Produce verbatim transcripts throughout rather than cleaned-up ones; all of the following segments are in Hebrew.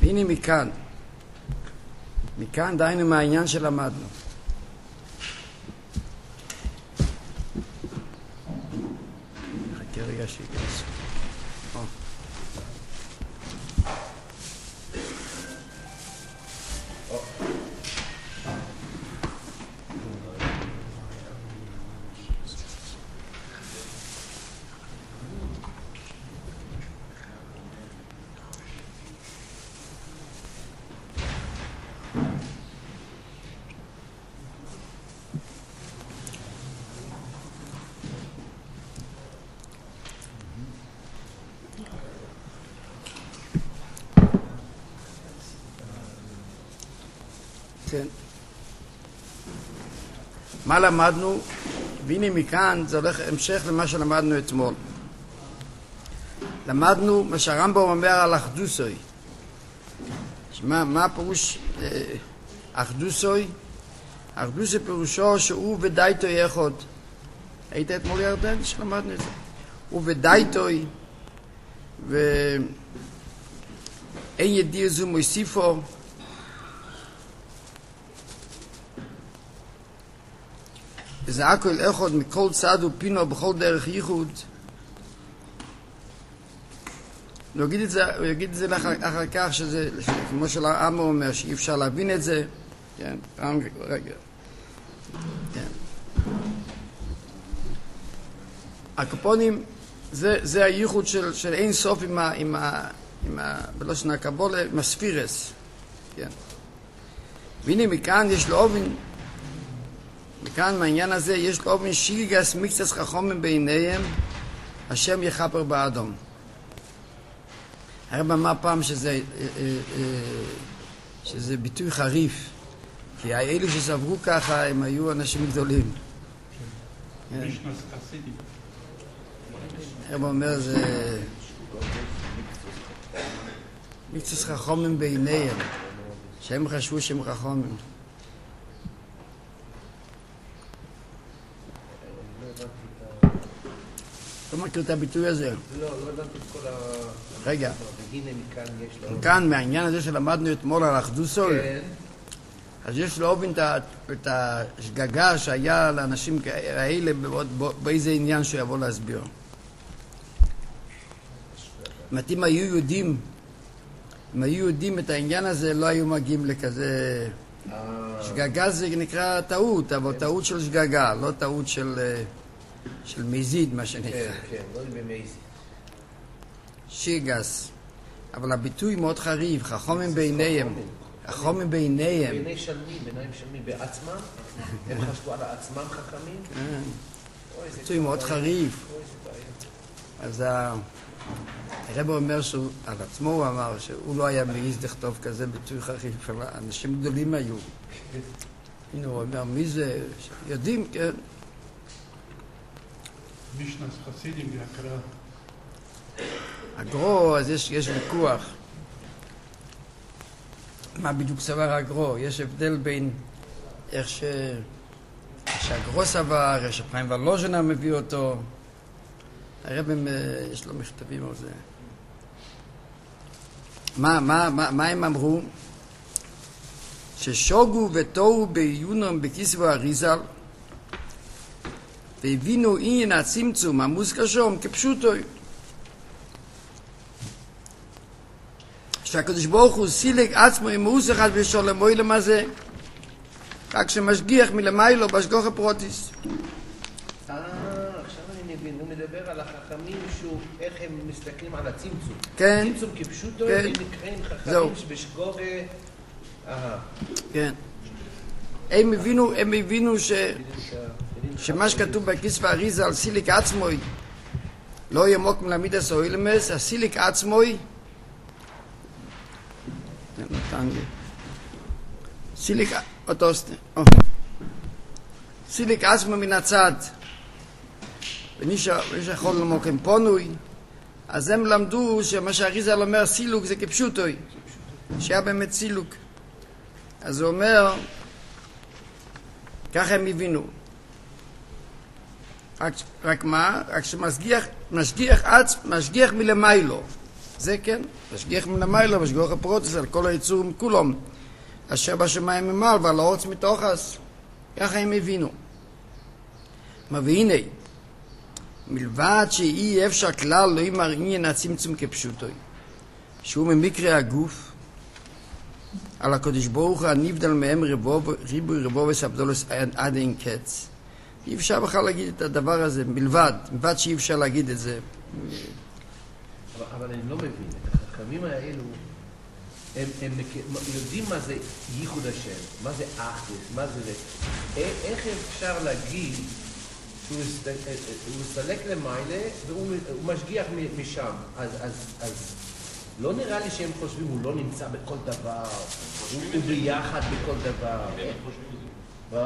והנה מכאן, מכאן דיינו מהעניין שלמדנו. חכה רגע שיכנס. כן. מה למדנו? והנה מכאן זה הולך המשך למה שלמדנו אתמול. למדנו מה שהרמב"ם אומר על אחדוסוי. מה, מה הפירוש אחדוסוי? אחדוסוי פירושו שהוא ודאיתוי אחד. היית אתמול ירדן שלמדנו את זה. הוא ודאיתוי ואין ידיר זו מוסיפו. זה הכל אחד מכל צד ופינו בכל דרך ייחוד. הוא יגיד את זה, הוא יגיד את זה לאחר, אחר כך שזה, כמו שלעם אומר, שאי אפשר להבין את זה. כן, רגע. כן. הקופונים, זה, זה הייחוד של, של אין סוף עם ה, עם ה, עם ה, בלושן הקבולה, עם הספירס. כן. והנה מכאן יש לו אובן, מכאן מהעניין הזה יש לו אובן שיגס מקצת חכמים בעיניהם, השם יחפר באדום. הרבה מה פעם שזה, שזה ביטוי חריף, כי האלו שסברו ככה הם היו אנשים גדולים. הרבה אומר זה מקצת חכמים בעיניהם, שהם חשבו שהם חכמים. לא מכיר את הביטוי הזה. לא, לא הבנתי את כל ה... רגע. והנה מכאן יש לו... כאן, מהעניין הזה שלמדנו אתמול על אחדוסוי, כן. אז יש לו אופן את השגגה שהיה לאנשים האלה באיזה עניין שהוא יבוא להסביר. זאת אם היו יודעים, אם היו יודעים את העניין הזה, לא היו מגיעים לכזה... שגגה זה נקרא טעות, אבל טעות של שגגה, לא טעות של... של מזיד, מה שנקרא. כן, כן, לא במזיד. שיגס. אבל הביטוי מאוד חריף, חכמים בעיניהם. חכמים בעיניהם. בעיני של מי? בעיניים של מי? בעצמם? הם חשבו על עצמם חכמים? כן. ביטוי מאוד חריף. אז הרב אומר שהוא, על עצמו הוא אמר שהוא לא היה מעיז לכתוב כזה ביטוי חריף, אבל אנשים גדולים היו. הנה הוא אומר, מי זה? יודעים, כן. משנס חסידים והקרא. הגרו, אז יש, יש ויכוח. מה בדיוק סבר הגרו? יש הבדל בין איך ש... שהגרו סבר, איך שפיים ולוז'נה מביא אותו. הרב יש לו מכתבים על זה. מה, מה, מה, מה הם אמרו? ששוגו ותוהו בעיונם בכיסבו הריזל, והבינו עניין הצמצום המוזכר שם כפשוטוי. שהקדוש ברוך הוא סילק עצמו עם מאוס אחד בשולם אוילם הזה, רק שמשגיח מלמיילו בהשגוח הפרוטיס. אה, עכשיו אני מבין, הוא מדבר על החכמים שהוא, איך הם מסתכלים על הצמצום. כן. צמצום כפשוטוי, כן. הם נקראים זהו. חכמים שבשגוח... אהה. כן. הם הבינו, הם הבינו ש... שמה שכתוב בכיסבו הריזל על סיליק עצמוי לא ימוק מלמידס או אילמס, הסיליק עצמוי סיליק אותו סיליק עצמו מן הצד ומי שיכול למוק עם פונוי, אז הם למדו שמה שהריזל אומר סילוק זה כפשוטוי, שהיה באמת סילוק. אז הוא אומר ככה הם הבינו, רק, רק מה? רק שמשגיח, משגיח עצ, משגיח מלמיילו. זה כן, משגיח מן המיילה, משגיח הפרוטס על כל היצורים כולם, אשר בשמיים ממעל ועל הארץ מתוכס. ככה הם הבינו. והנה, מלבד שאי אפשר כלל לא יאמר עניין הצמצום כפשוטו, שהוא ממקרה הגוף, על הקדוש ברוך הוא הנבדל מהם ריבוי רבו וסבדולוס עד אין קץ. אי אפשר בכלל להגיד את הדבר הזה, מלבד, מלבד שאי אפשר להגיד את זה. אבל, אבל אני לא מבין, את החכמים האלו, הם, הם יודעים מה זה ייחוד השם, מה זה אחדות, מה זה... איך אפשר להגיד שהוא מסתלק למעלה והוא משגיח משם? אז, אז, אז לא נראה לי שהם חושבים, הוא לא נמצא בכל דבר, הוא ביחד בכל דבר. מה?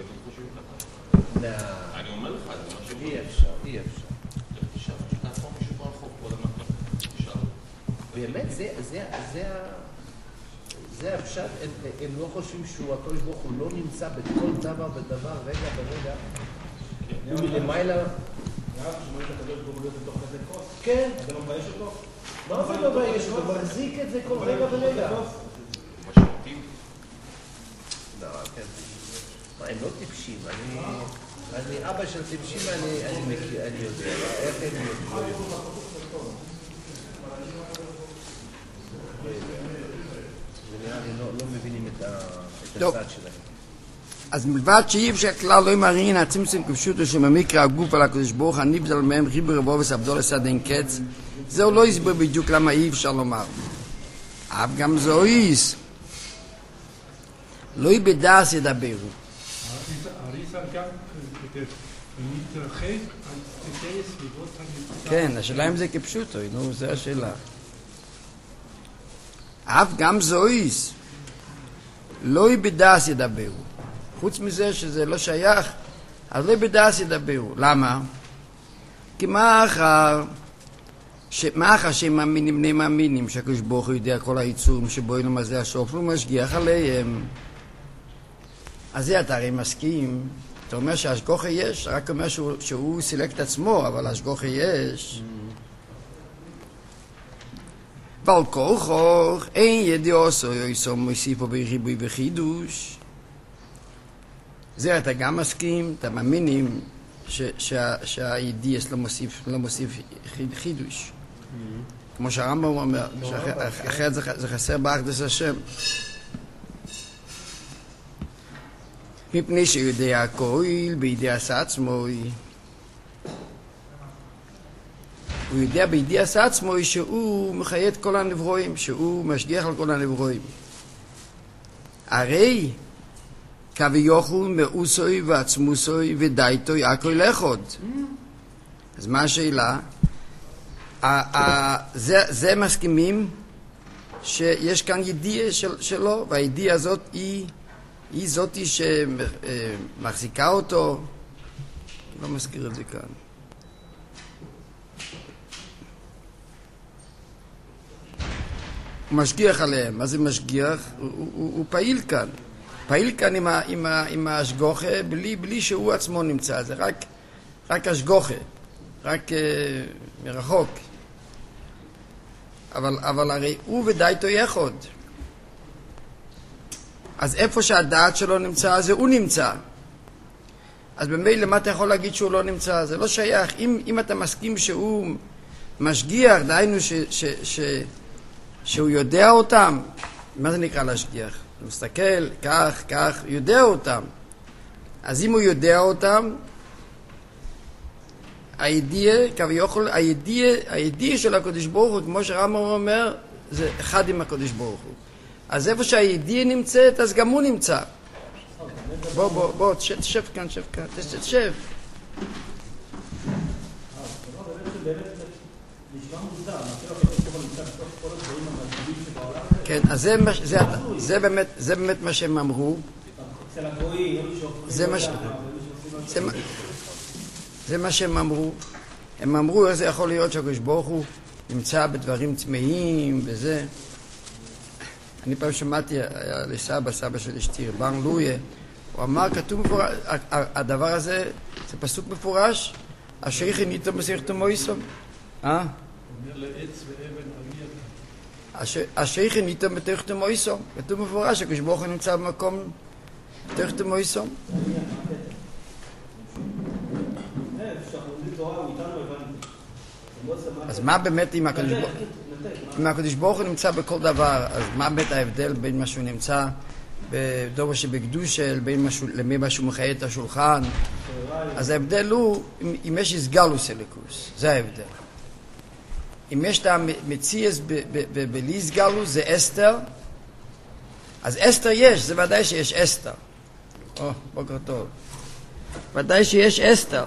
אני אומר לך, זה משהו... אי אפשר, אי אפשר. תשאר, שתעצור מישהו ברחוב, כל הזמן תשאר. באמת, זה, זה, זה, זה הפשט, הם, הם לא חושבים שהוא, הקדוש ברוך הוא לא נמצא בכל דבר ודבר, רגע ברגע. הוא מלמעלה... נראה שמועד הקדוש ברוך הוא להיות בתוך כזה כוס? כן. אתה לא מבייש אותו? מה זה לא מבייש? הוא מחזיק את זה כל רגע ורגע. משמעותים? לא, כן. מה, הם לא טיפשים. אני... אני אבא של טיפשים, אני מכיר, אני יודע. איך הם יודעים? זה נראה לי לא מבינים את הצד שלהם. אז מלבד שאי אפשר כלל לא יאמר עניין הצמצום כפשוטו שממקרה הגוף על הקדוש ברוך הוא הנבדל מהם ריבוי רבו וסבדולוס עד אין קץ, זהו לא הסביר בדיוק למה אי אפשר לומר. אף גם זויס לא בדעת ידברו. האריזל גם כותב, ומתרחק על תתאי סביבות הנמצא. כן, השאלה אם זה כפשוטו, נו, זה השאלה. אף גם זויס לא בדעת ידברו. חוץ מזה שזה לא שייך, אז לא בדעת ידברו. למה? כי מאחר מאחר שהם מאמינים בני מאמינים שהקדוש ברוך הוא יודע כל היצורים שבו אינם הזה השוף הוא משגיח עליהם, אז זה אתה הרי מסכים. אתה אומר שהשגוחה יש, רק אומר שהוא, שהוא סילק את עצמו, אבל השגוחה יש. ועל כל כוח אין ידיעו סו מוסיפו בריבוי וחידוש. זה אתה גם מסכים, אתה מאמינים שהידיעס לא מוסיף, לא מוסיף חידוש. כמו שהרמב"ם אומר, אחרת זה חסר באחדות השם. מפני שיודע הכל בידיע עצמו, הוא יודע בידיע עצמו שהוא מחיה את כל הנברואים, שהוא משגיח על כל הנברואים. הרי כביכול מאוסוי ועצמוסוי ודייתוי הכל אחד. אז מה השאלה? זה מסכימים שיש כאן ידיעה שלו, והידיעה הזאת היא היא זאתי שמחזיקה אותו. לא מזכיר את זה כאן. הוא משגיח עליהם. מה זה משגיח? הוא, הוא, הוא פעיל כאן. פעיל כאן עם, ה, עם, ה, עם השגוחה בלי, בלי שהוא עצמו נמצא. זה רק, רק השגוחה. רק uh, מרחוק. אבל, אבל הרי הוא ודייתו יחוד. אז איפה שהדעת שלו נמצא, זה הוא נמצא. אז במילא מה אתה יכול להגיד שהוא לא נמצא? זה לא שייך. אם, אם אתה מסכים שהוא משגיח, דהיינו ש, ש, ש, שהוא יודע אותם, מה זה נקרא להשגיח? הוא מסתכל, כך, כך, יודע אותם. אז אם הוא יודע אותם, הידיעה, כביכול, הידיעה, הידיעה של הקדוש ברוך הוא, כמו שהרמב"ם אומר, זה אחד עם הקדוש ברוך הוא. אז איפה שהידיעה נמצאת, אז גם הוא נמצא. בוא, בוא, בוא, תשב כאן, תשב כאן, תשב. כן, אז זה, זה, זה, באמת, זה באמת מה שהם אמרו. זה מה, זה, זה מה שהם אמרו. הם אמרו, איך זה יכול להיות שהקדוש ברוך הוא נמצא בדברים צמאים וזה. אני פעם שמעתי לסבא, סבא של אשתי, בן לויה, הוא אמר, כתוב מפורש, הדבר הזה, זה פסוק מפורש, השייך ניתו מסכתו מויסום. אה? אומר לעץ ואבן אבי אתה. השייכן איתם בתוך תמויסום. כתוב מפורש שהקדוש ברוך הוא נמצא במקום בתוך תמויסום. אז מה באמת אם הקדוש ברוך הוא... אם הקדוש ברוך הוא נמצא בכל דבר, אז מה באמת ההבדל בין מה שהוא נמצא בדובר שבקדושל, בין מה שהוא מחיה את השולחן? אז ההבדל הוא אם יש איסגלוס אלוקוס, זה ההבדל. אם יש את המציאס בלי איסגלוס, זה אסתר. אז אסתר יש, זה ודאי שיש אסתר. או, בוקר טוב. ודאי שיש אסתר.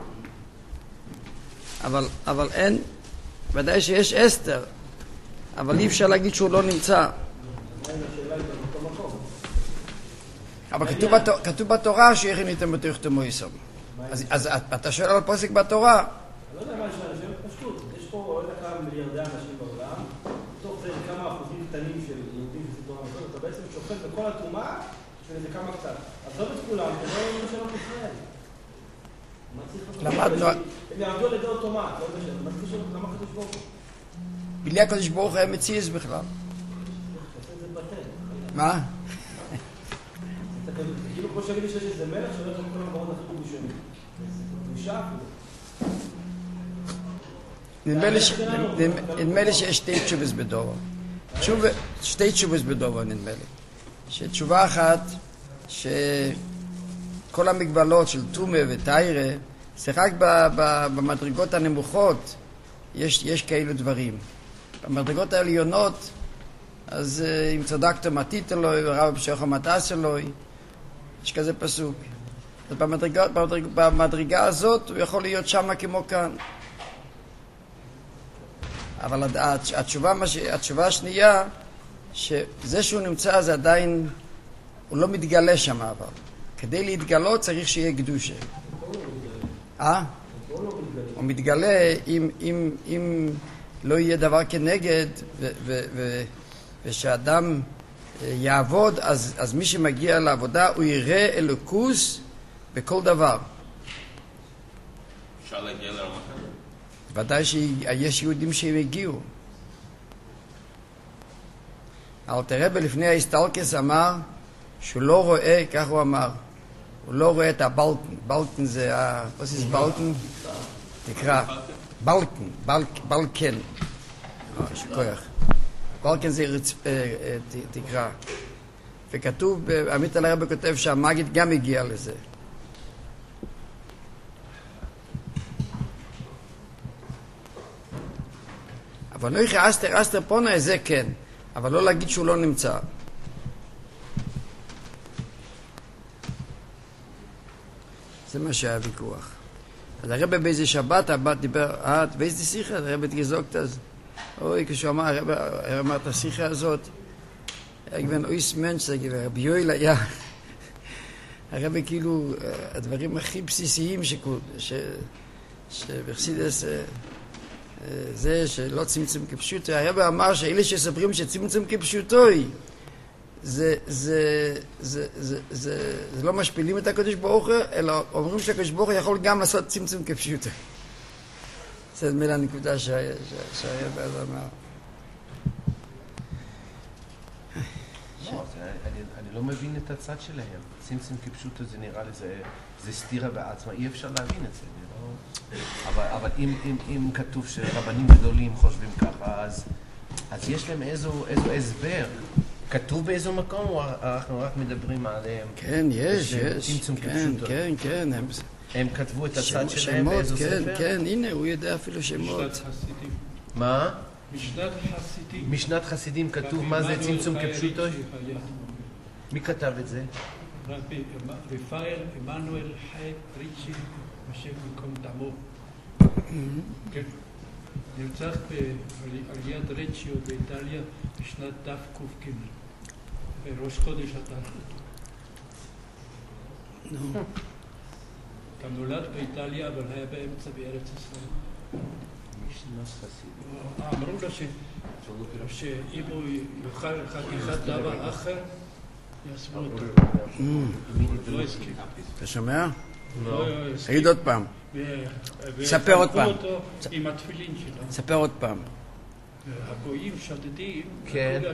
אבל, אבל אין, ודאי שיש אסתר. אבל אי אפשר להגיד שהוא לא נמצא. אבל כתוב, בתור, כתוב בתורה שיכן איתם בתוך תמויסום. אז, אז אתה שואל על פוסק בתורה? אני לא יודע מה יש לאנשים פשוט. יש פה עוד כמה מיליארדי אנשים בעולם, בתוך זה כמה אחוזים קטנים של יהודים וסדורה הזאת, אתה בעצם שופט בכל התרומה של איזה כמה קצת. עזוב את כולם, זה לא יהיה שלום ישראל. למדנו... הם יעבדו על ידי אוטומט, לא בשביל. מה זה שלום? למה הקדוש ברוך הוא? בלי הקדוש ברוך הוא היה מציאס בכלל. מה? כאילו כמו שאני שיש איזה מלך שלא יש לנו כל המקומות הכי ראשונים. זה בושה אפילו. נדמה לי שיש שתי תשובס בדובר. שתי תשובס בדובר נדמה לי. שתשובה אחת, שכל המגבלות של תומה וטיירה, זה רק במדרגות הנמוכות יש כאלו דברים. במדרגות העליונות, אז אם צדקת מתית אלוהי ורב בשוך המתס אלוהי, יש כזה פסוק. אז במדרגה, במדרגה, במדרגה הזאת הוא יכול להיות שמה כמו כאן. אבל התשובה, התשובה השנייה, שזה שהוא נמצא זה עדיין, הוא לא מתגלה שם, אבל כדי להתגלות צריך שיהיה קדושה. אה? הוא מתגלה אם, אם, אם לא יהיה דבר כנגד ו, ו, ו, ושאדם יעבוד, אז, אז מי שמגיע לעבודה הוא יראה אלוקוס בכל דבר. אפשר להגיע לרמה כזאת? ודאי שיש יהודים שהם הגיעו. אלתר רבי לפני ההסתלקס אמר שהוא לא רואה, כך הוא אמר, הוא לא רואה את הבלקן. בלקן זה, ה... מה זה בלקן? תקרא. בלקן, בלקן. שכוח. בלקן זה רצ... תקרא. וכתוב, עמית אלתר רבי כותב שהמגיד גם הגיע לזה. אבל לא יחי אסתר, אסתר פונה, זה כן. אבל לא להגיד שהוא לא נמצא. זה מה שהיה ויכוח. אז הרב באיזה שבת, הבת דיבר, אה, ואיזה שיחה? הרב גזוקת אז. אוי, כשהוא אמר, הרב אמר את השיחה הזאת, היה גוון אויס מנש, רבי יואל היה. הרב כאילו, הדברים הכי בסיסיים שבחסידס, זה שלא צמצום כפשוטו. הרב אמר שאלה שספרים שצמצום כפשוטו, זה, זה, זה, זה, זה, זה לא משפילים את הקדוש ברוך הוא, אלא אומרים שהקדוש ברוך הוא יכול גם לעשות צמצום כפשוטו. זה דמי לנקודה שהרב אז אמר. אני לא מבין את הצד שלהם. צמצום כפשוטו זה נראה לי, זה סתירה בעצמה, אי אפשר להבין את זה. אבל, אבל אם, אם, אם כתוב שרבנים גדולים חושבים ככה, אז, אז יש להם איזו, איזו הסבר. כתוב באיזו מקום, או אנחנו רק מדברים עליהם? כן, יש, יש. צמצום כן, כפשוטו. כן, כן. הם, הם כתבו את הצד שמות, שלהם באיזו כן, ספר? כן, הנה, הוא יודע אפילו שמות. משנת חסידים. מה? משנת חסידים. משנת חסידים כתוב מה זה צמצום כפשוטו? מי כתב את זה? רבי רפאל עמנואל חי ריצ'י, השם מקום דמו. כן. נרצח על יד רצ'יו באיטליה בשנת תק"ג, בראש חודש אדר. אתה נולד באיטליה, אבל היה באמצע בארץ ישראל. משנת חסידים. אמרו לו שאם הוא יאכל חתיכת דבר אחר, יעשו אותו. לא הסכים. אתה שומע? לא. תגיד עוד פעם. ו- ספר עוד פעם. וחנכו אותו עם התפילין שלו. ספר עוד פעם. הגויים שודדים, כן.